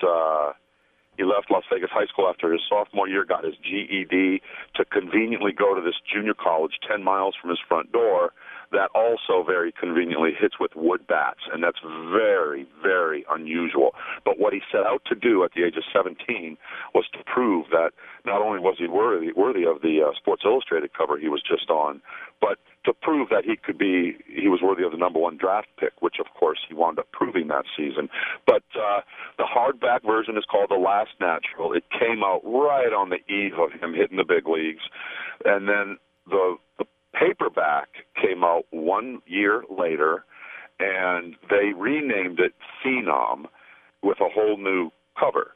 left Las Vegas High School after his sophomore year, got his GED to conveniently go to this junior college 10 miles from his front door that also very conveniently hits with wood bats, and that's very, very unusual. But what he set out to do at the age of 17 was to prove that not only was he worthy of the Sports Illustrated cover he was just on, but to prove that he was worthy of the number one draft pick, which of course he wound up proving that season. But the hardback version is called The Last Natural. It came out right on the eve of him hitting the big leagues, and then the paperback came out 1 year later, and they renamed it Phenom with a whole new cover.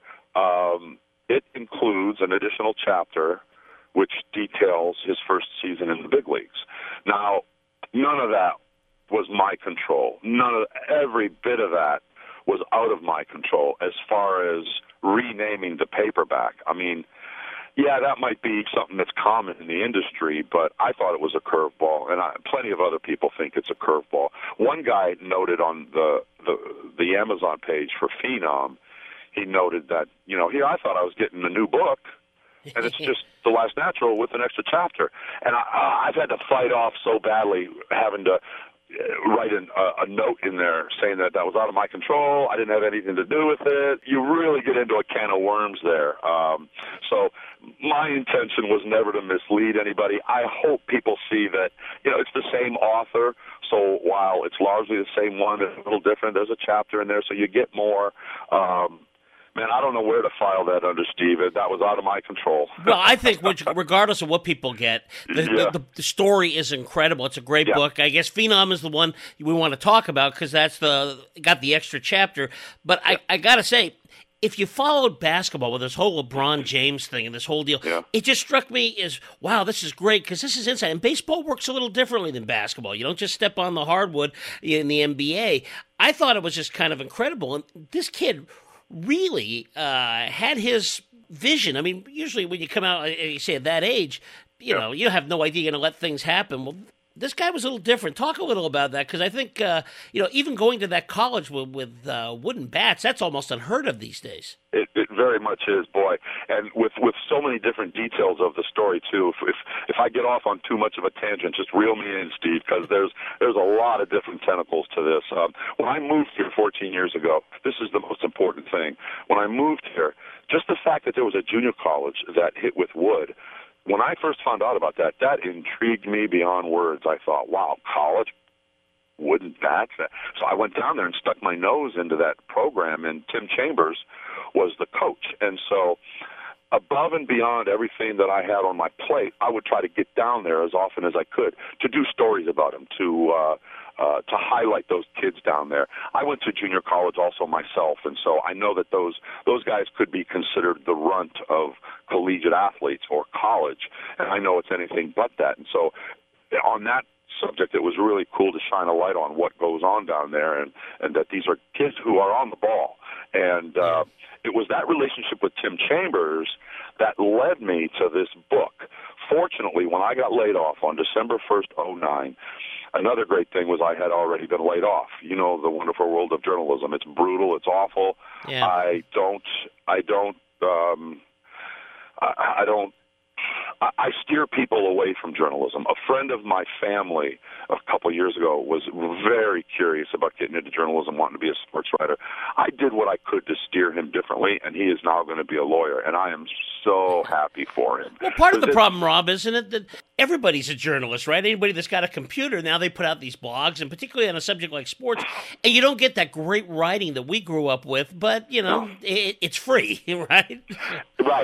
It includes an additional chapter which details his first season in the big leagues. Now, none of that was my control. Every bit of that was out of my control as far as renaming the paperback. I mean, yeah, that might be something that's common in the industry, but I thought it was a curveball, and plenty of other people think it's a curveball. One guy noted on the Amazon page for Phenom, he noted that, here I thought I was getting a new book, and it's just The Last Natural with an extra chapter. And I've had to fight off so badly having to write a note in there saying that was out of my control. I didn't have anything to do with it. You really get into a can of worms there. So my intention was never to mislead anybody. I hope people see that, it's the same author. So while it's largely the same one, it's a little different. There's a chapter in there, so you get more. Man, I don't know where to file that under, Steve. That was out of my control. Well, I think regardless of what people get, the story is incredible. It's a great book. I guess Phenom is the one we want to talk about because that's got the extra chapter. But I got to say, if you followed basketball with this whole LeBron James thing and this whole deal, it just struck me as, wow, this is great because this is inside. And baseball works a little differently than basketball. You don't just step on the hardwood in the NBA. I thought it was just kind of incredible. And this kid really had his vision. I mean, usually when you come out, you say at that age, you know, you have no idea you're going to let things happen. Well, this guy was a little different. Talk a little about that, because I think, you know, even going to that college with wooden bats, that's almost unheard of these days. It very much is, boy. And with so many different details of the story, too. If I get off on too much of a tangent, just reel me in, Steve, because there's a lot of different tentacles to this. When I moved here 14 years ago, this is the most important thing. When I moved here, just the fact that there was a junior college that hit with wood, when I first found out about that, that intrigued me beyond words. I thought, wow, college, wooden bats. So I went down there and stuck my nose into that program, and Tim Chambers was the coach. And so above and beyond everything that I had on my plate, I would try to get down there as often as I could to do stories about him, to highlight those kids down there. I went to junior college also myself, and so I know that those guys could be considered the runt of collegiate athletes or college, and I know it's anything but that. And so on that subject, it was really cool to shine a light on what goes on down there, and that these are kids who are on the ball. And it was that relationship with Tim Chambers that led me to this book. Fortunately, when I got laid off on December 1st, 2009, another great thing was I had already been laid off. You know, the wonderful world of journalism. It's brutal. It's awful. Yeah. I steer people away from journalism. A friend of my family a couple years ago was very curious about getting into journalism, wanting to be a sports writer. I did what I could to steer him differently, and he is now going to be a lawyer, and I am so happy for him. Well, part of the problem, Rob, isn't it, that everybody's a journalist, right? Anybody that's got a computer, now they put out these blogs, and particularly on a subject like sports, and you don't get that great writing that we grew up with, but, you know, it's free, right? Right.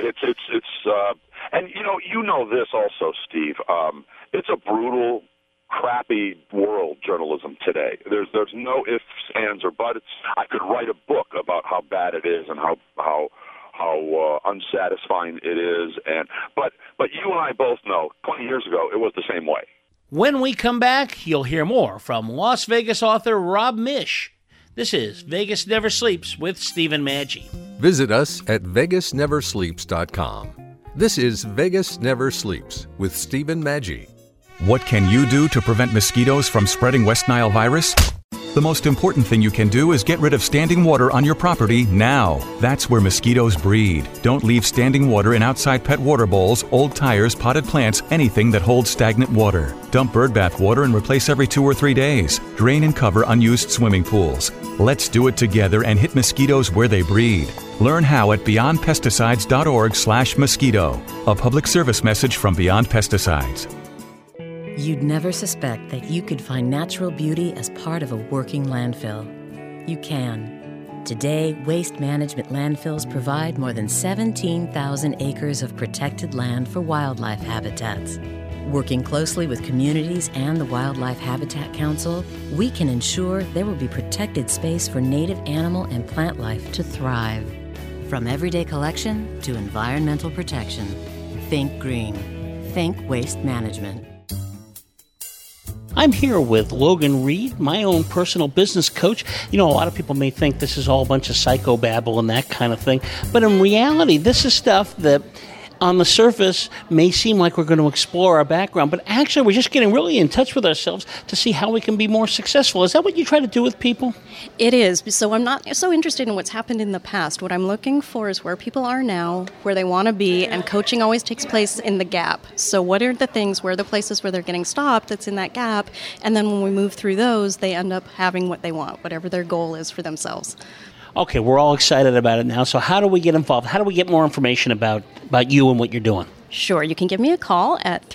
And you know this also, Steve. It's a brutal, crappy world, journalism today. There's no ifs, ands, or buts. I could write a book about how bad it is and how unsatisfying it is. But you and I both know 20 years ago it was the same way. When we come back, you'll hear more from Las Vegas author Rob Misch. This is Vegas Never Sleeps with Stephen Maggi. Visit us at vegasneversleeps.com. This is Vegas Never Sleeps with Stephen Maggi. What can you do to prevent mosquitoes from spreading West Nile virus? The most important thing you can do is get rid of standing water on your property now. That's where mosquitoes breed. Don't leave standing water in outside pet water bowls, old tires, potted plants, anything that holds stagnant water. Dump bird bath water and replace every 2 or 3 days. Drain and cover unused swimming pools. Let's do it together and hit mosquitoes where they breed. Learn how at beyondpesticides.org/mosquito. A public service message from Beyond Pesticides. You'd never suspect that you could find natural beauty as part of a working landfill. You can. Today, waste management landfills provide more than 17,000 acres of protected land for wildlife habitats. Working closely with communities and the Wildlife Habitat Council, we can ensure there will be protected space for native animal and plant life to thrive. From everyday collection to environmental protection, think green. Think waste management. I'm here with Logan Reed, my own personal business coach. You know, a lot of people may think this is all a bunch of psychobabble and that kind of thing, but in reality, this is stuff that on the surface may seem like we're going to explore our background, but actually we're just getting really in touch with ourselves to see how we can be more successful. Is that what you try to do with people? It is. So I'm not so interested in what's happened in the past. What I'm looking for is where people are now, where they want to be, and coaching always takes place in the gap. So what are the things, where are the places where they're getting stopped that's in that gap, and then when we move through those, they end up having what they want, whatever their goal is for themselves. Okay, we're all excited about it now. So how do we get involved? How do we get more information about you and what you're doing? Sure. You can give me a call at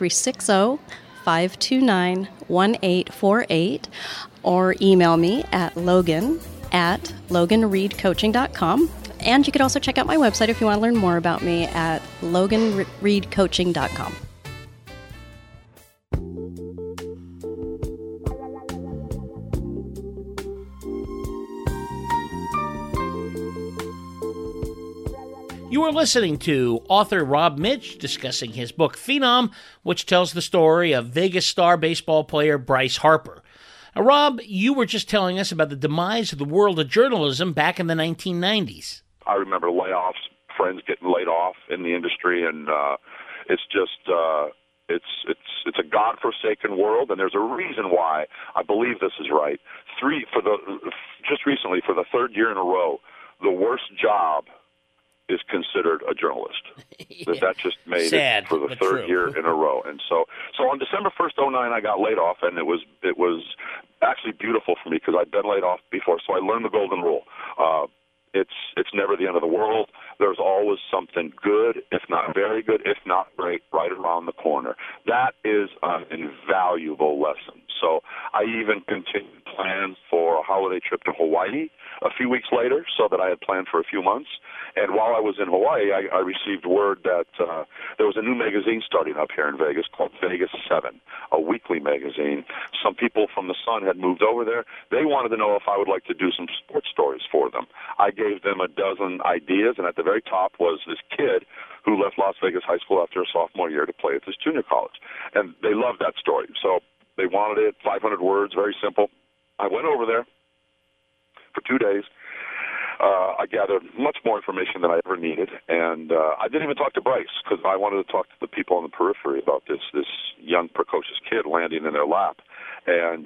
360-529-1848 or email me at logan@loganreedcoaching.com. And you could also check out my website if you want to learn more about me at loganreedcoaching.com. You are listening to author Rob Mitch discussing his book Phenom, which tells the story of Vegas star baseball player Bryce Harper. Now, Rob, you were just telling us about the demise of the world of journalism back in the 1990s. I remember layoffs, friends getting laid off in the industry, and it's just it's a godforsaken world, and there's a reason why I believe this is right. Just recently, for the third year in a row, the worst job is considered a journalist. Yeah. That just made Sad, it for the but third true. year in a row. And so on December 1st, 2009, I got laid off, and it was actually beautiful for me because I'd been laid off before, so I learned the golden rule. It's never the end of the world. There's always something good, if not very good, if not great, right around the corner. That is an invaluable lesson. So I even continued plans for a holiday trip to Hawaii a few weeks later, so that I had planned for a few months. And while I was in Hawaii, I received word that there was a new magazine starting up here in Vegas called Vegas 7, a weekly magazine. Some people from The Sun had moved over there. They wanted to know if I would like to do some sports stories for them. I gave them a dozen ideas, and at the very top was this kid who left Las Vegas High School after a sophomore year to play at this junior college. And they loved that story. So they wanted it, 500 words, very simple. I went over there for 2 days. I gathered much more information than I ever needed, and I didn't even talk to Bryce because I wanted to talk to the people on the periphery about this young, precocious kid landing in their lap. And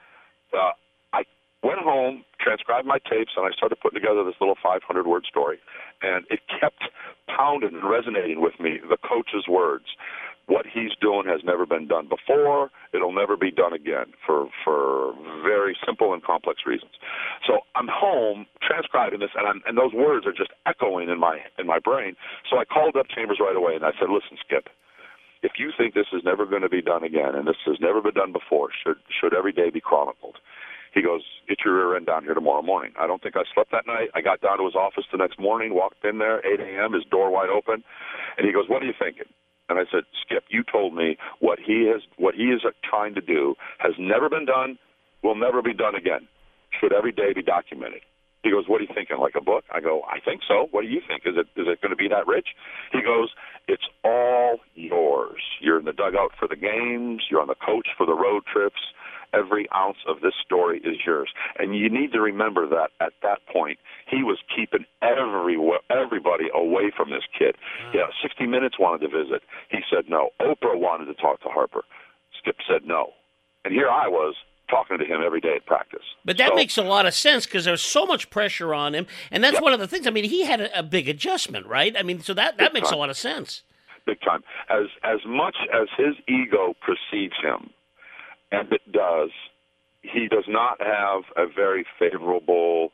I went home, transcribed my tapes, and I started putting together this little 500-word story. And it kept pounding and resonating with me, the coach's words. What he's doing has never been done before. It'll never be done again for very simple and complex reasons. So I'm home transcribing this, and those words are just echoing in my brain. So I called up Chambers right away, and I said, listen, Skip, if you think this is never going to be done again, and this has never been done before, should every day be chronicled? He goes, get your rear end down here tomorrow morning. I don't think I slept that night. I got down to his office the next morning, walked in there, 8 a.m., his door wide open, and he goes, what are you thinking? And I said, Skip, you told me what he is trying to do has never been done, will never be done again. Should every day be documented? He goes, what are you thinking, like a book? I go, I think so. What do you think? Is it going to be that rich? He goes, it's all yours. You're in the dugout for the games. You're on the coach for the road trips. Every ounce of this story is yours. And you need to remember that at that point, he was keeping everybody away from this kid. Yeah, 60 Minutes wanted to visit. He said no. Oprah wanted to talk to Harper. Skip said no. And here I was talking to him every day at practice. But that makes a lot of sense because there's so much pressure on him. And that's one of the things. I mean, he had a big adjustment, right? I mean, so that makes a lot of sense. Big time. As much as his ego precedes him, and it does, he does not have a very favorable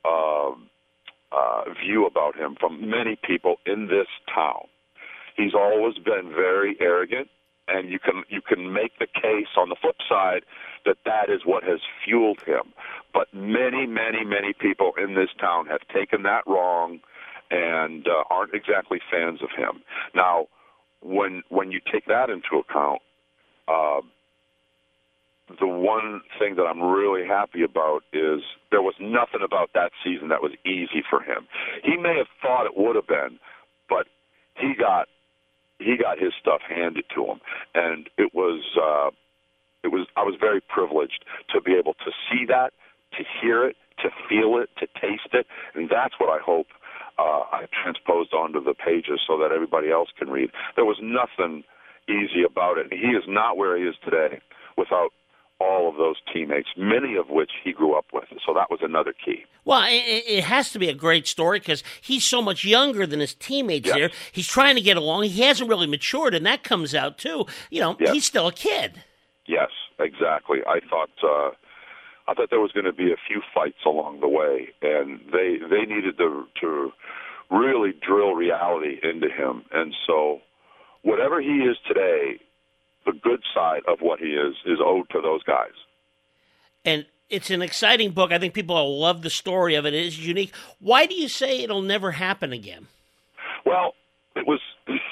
view about him from many people in this town. He's always been very arrogant, and you can make the case on the flip side that is what has fueled him. But many, many, many people in this town have taken that wrong and aren't exactly fans of him. Now, when you take that into account, the one thing that I'm really happy about is there was nothing about that season that was easy for him. He may have thought it would have been, but he got his stuff handed to him, and I was very privileged to be able to see that, to hear it, to feel it, to taste it, and that's what I hope I transposed onto the pages so that everybody else can read. There was nothing easy about it. He is not where he is today without all of those teammates, many of which he grew up with. So that was another key. Well, it has to be a great story because he's so much younger than his teammates there. He's trying to get along. He hasn't really matured, and that comes out, too. He's still a kid. Yes, exactly. I thought there was going to be a few fights along the way, and they needed to really drill reality into him. And so whatever he is today, the good side of what he is owed to those guys. And it's an exciting book. I think people will love the story of it. It is unique. Why do you say it'll never happen again? Well, it was,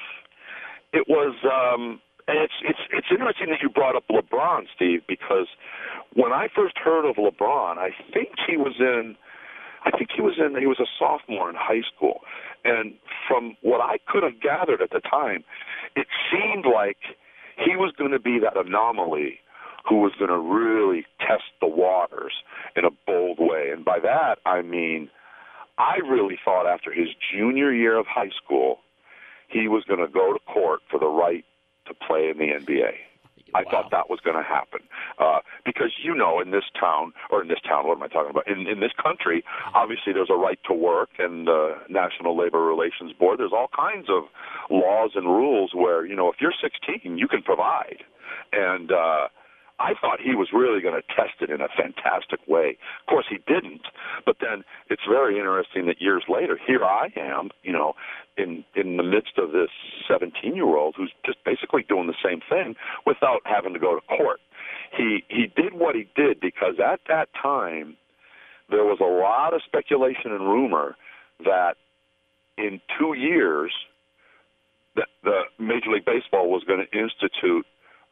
and it's interesting that you brought up LeBron, Steve, because when I first heard of LeBron, he was a sophomore in high school, And from what I could have gathered at the time, it seemed like he was going to be that anomaly who was going to really test the waters in a bold way. And by that, I mean, I really thought after his junior year of high school, he was going to go to court for the right to play in the NBA. I thought that was going to happen. Because, you know, in this town, what am I talking about? In this country, obviously there's a right to work, and the National Labor Relations Board, there's all kinds of laws and rules where, you know, if you're 16, you can provide. And I thought he was really going to test it in a fantastic way. Of course, he didn't. But then it's very interesting that years later, here I am, you know, in the midst of this 17-year-old who's just basically doing the same thing without having to go to court. He did what he did because at that time there was a lot of speculation and rumor that in 2 years that the Major League Baseball was going to institute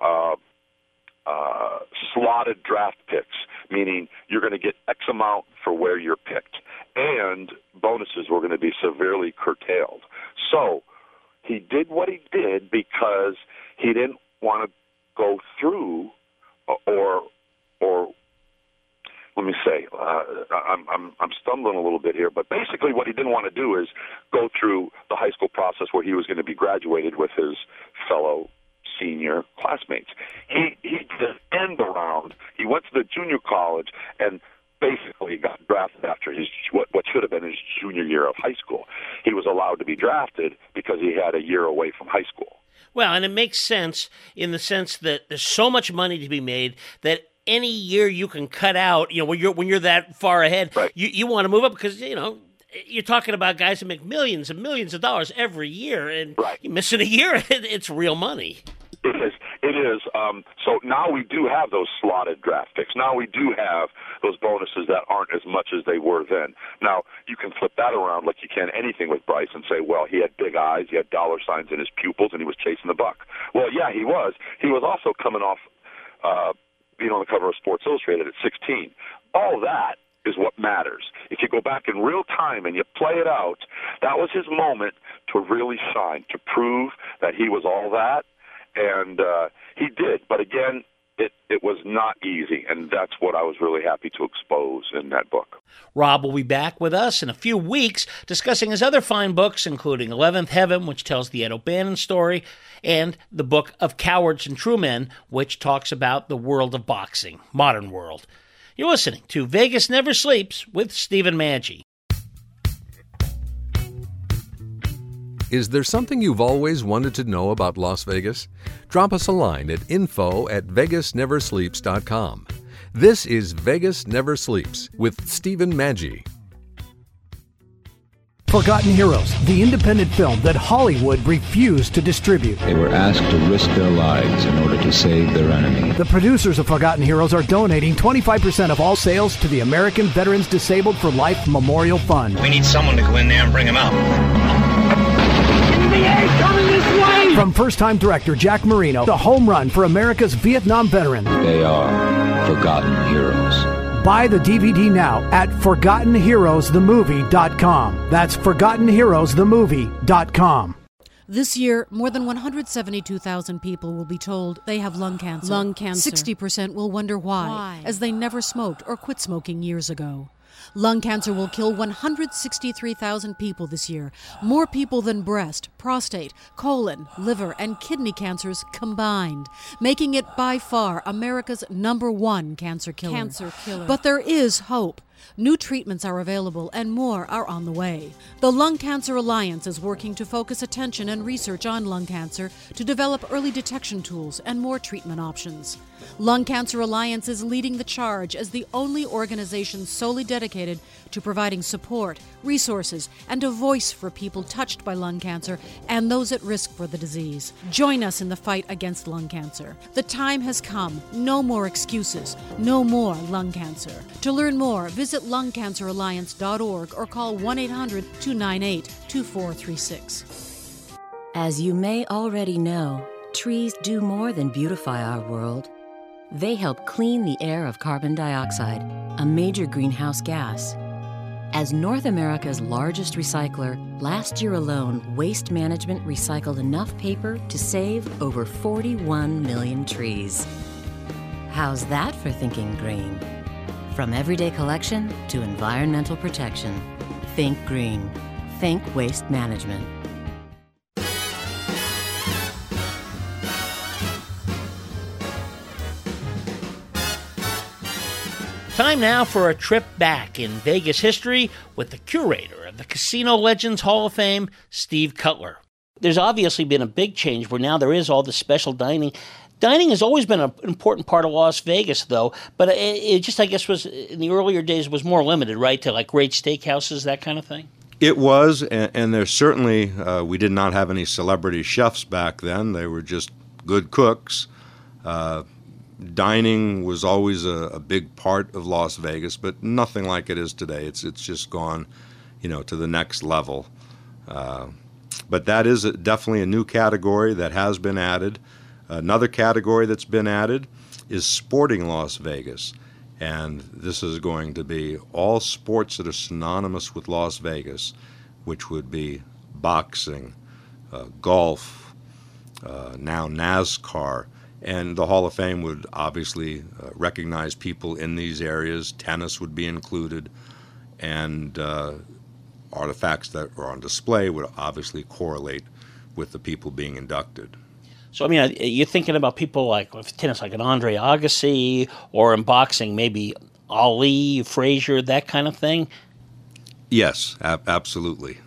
slotted draft picks, meaning you're going to get X amount for where you're picked, and bonuses were going to be severely curtailed. So he did what he did because he didn't want to go through, or let me say, I'm stumbling a little bit here, but basically what he didn't want to do is go through the high school process where he was going to be graduated with his fellow senior classmates. He did an end around. He went to the junior college and basically got drafted after his what should have been his junior year of high school. He was allowed to be drafted because he had a year away from high school. Well, and it makes sense in the sense that there's so much money to be made that any year you can cut out, you know, when you're that far ahead, right, you want to move up because, you know, you're talking about guys who make millions and millions of dollars every year, and right, you're missing a year, it's real money. It is. So now we do have those slotted draft picks. Now we do have those bonuses that aren't as much as they were then. Now, you can flip that around like you can anything with Bryce and say, well, he had big eyes, he had dollar signs in his pupils, and he was chasing the buck. Well, yeah, he was. He was also coming off being on the cover of Sports Illustrated at 16. All that is what matters. If you go back in real time and you play it out, that was his moment to really shine, to prove that he was all that. And he did. But again, it was not easy, and that's what I was really happy to expose in that book. Rob will be back with us in a few weeks discussing his other fine books, including 11th Heaven, which tells the Ed O'Bannon story, and the book of Cowards and True Men, which talks about the world of boxing, modern world. You're listening to Vegas Never Sleeps with Stephen Maggi. Is there something you've always wanted to know about Las Vegas? Drop us a line at info@vegasneversleeps.com. This is Vegas Never Sleeps with Stephen Maggi. Forgotten Heroes, the independent film that Hollywood refused to distribute. They were asked to risk their lives in order to save their enemy. The producers of Forgotten Heroes are donating 25% of all sales to the American Veterans Disabled for Life Memorial Fund. We need someone to go in there and bring him out. Coming this way! From first-time director Jack Marino, the home run for America's Vietnam veteran. They are Forgotten Heroes. Buy the DVD now at ForgottenHeroesTheMovie.com. That's ForgottenHeroesTheMovie.com. This year, more than 172,000 people will be told they have lung cancer. 60% will wonder why, as they never smoked or quit smoking years ago. Lung cancer will kill 163,000 people this year, more people than breast, prostate, colon, liver, and kidney cancers combined, making it by far America's #1 cancer killer. But there is hope. New treatments are available and more are on the way. The Lung Cancer Alliance is working to focus attention and research on lung cancer to develop early detection tools and more treatment options. Lung Cancer Alliance is leading the charge as the only organization solely dedicated to providing support, resources, and a voice for people touched by lung cancer and those at risk for the disease. Join us in the fight against lung cancer. The time has come. No more excuses. No more lung cancer. To learn more, visit lungcanceralliance.org or call 1-800-298-2436. As you may already know, trees do more than beautify our world. They help clean the air of carbon dioxide, a major greenhouse gas. As North America's largest recycler, last year alone, Waste Management recycled enough paper to save over 41 million trees. How's that for thinking green? From everyday collection to environmental protection, think green. Think Waste Management. Time now for a trip back in Vegas history with the curator of the Casino Legends Hall of Fame, Steve Cutler. There's obviously been a big change where now there is all this special dining. Dining has always been an important part of Las Vegas, though, but it just, I guess, was in the earlier days was more limited, right, to like great steakhouses, that kind of thing? It was, and there's certainly, we did not have any celebrity chefs back then. They were just good cooks. Dining was always a big part of Las Vegas, but nothing like it is today. It's just gone, to the next level. But that is definitely a new category that has been added. Another category that's been added is sporting Las Vegas. And this is going to be all sports that are synonymous with Las Vegas, which would be boxing, golf, now NASCAR. And the Hall of Fame would obviously recognize people in these areas. Tennis would be included. And artifacts that are on display would obviously correlate with the people being inducted. So, I mean, you're thinking about people like tennis, like an Andre Agassi, or in boxing, maybe Ali, Frazier, that kind of thing? Yes, absolutely.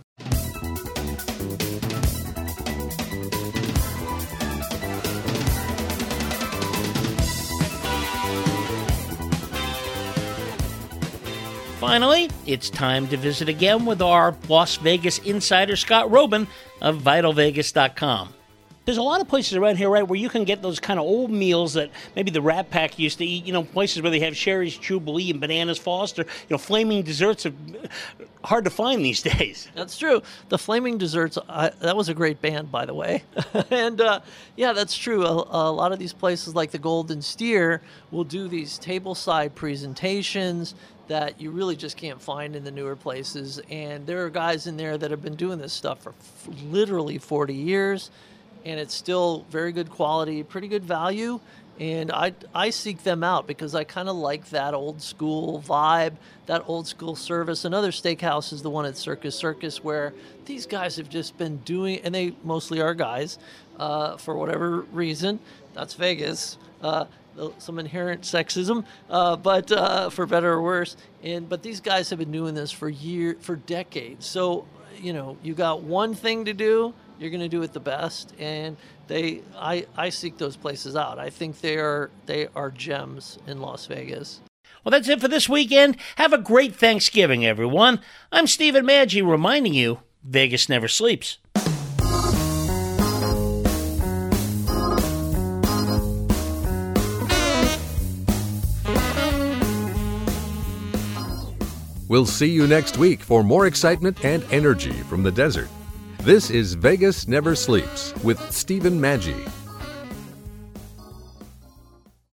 Finally, it's time to visit again with our Las Vegas insider, Scott Robin of VitalVegas.com. There's a lot of places around here, right, where you can get those kind of old meals that maybe the Rat Pack used to eat, places where they have Sherry's Jubilee and Bananas Foster. Flaming Desserts are hard to find these days. That's true. The Flaming Desserts, that was a great band, by the way. And, yeah, that's true. A lot of these places like the Golden Steer will do these tableside presentations that you really just can't find in the newer places. And there are guys in there that have been doing this stuff for literally 40 years. And it's still very good quality, pretty good value. And I seek them out because I kind of like that old school vibe, that old school service. Another steakhouse is the one at Circus Circus, where these guys have just been doing, and they mostly are guys, for whatever reason. That's Vegas. Some inherent sexism, but for better or worse. But these guys have been doing this for decades. So, you got one thing to do. You're going to do it the best, and I seek those places out. I think they are gems in Las Vegas. Well, that's it for this weekend. Have a great Thanksgiving, everyone. I'm Stephen Maggi reminding you, Vegas never sleeps. We'll see you next week for more excitement and energy from the desert. This is Vegas Never Sleeps with Stephen Maggi.